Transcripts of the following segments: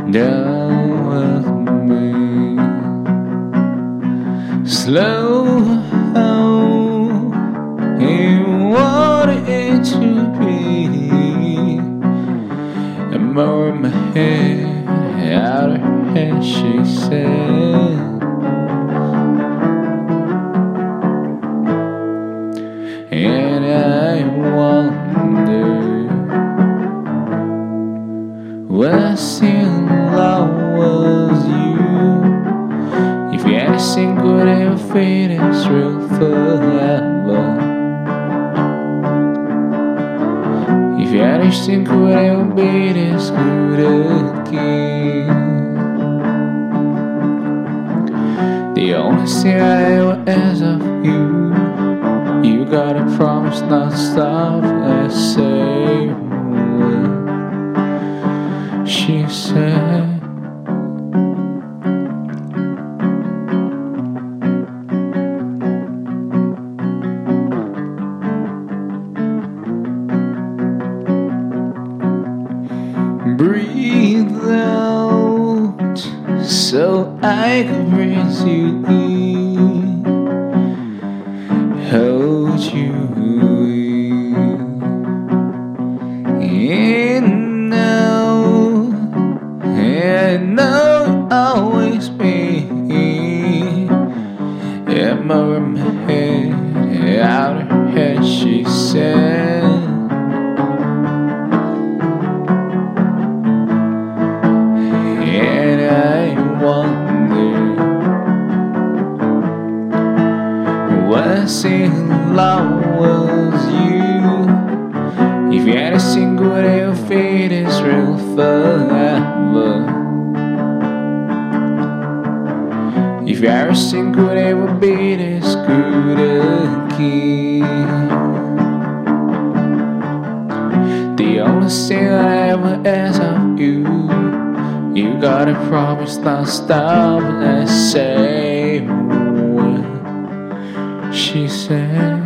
down with me. Slow how he wanted it to be. And more in my head, out of her head, she said. And I wonder, when I seen love was you, if anything could ever fade, it's real forever. If anything could ever be this good again. The only thing I ever ask of you, you gotta promise not to stop and say what she said. Breathe out so I can breathe you in. Hold you in now, and now always be in my head, out of her head, she said. And I wonder, when I seen love was you, if anything could ever fade, it's real forever. If everything could ever be this good again. The only thing I ever ask of you, you gotta promise not to stop and say what she said.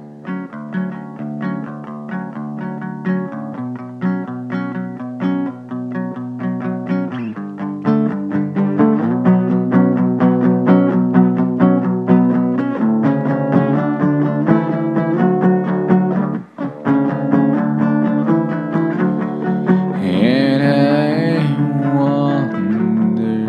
And I wonder,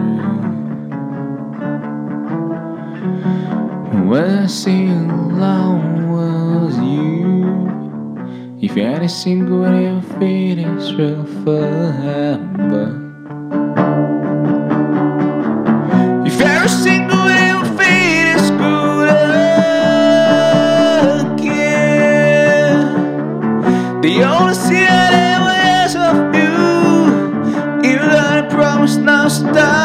when I seen love was you, if anything could ever fade, it's real forever. If everything could ever fade, it's good again. The only thing I ever ask of you, you gotta promise not to stop.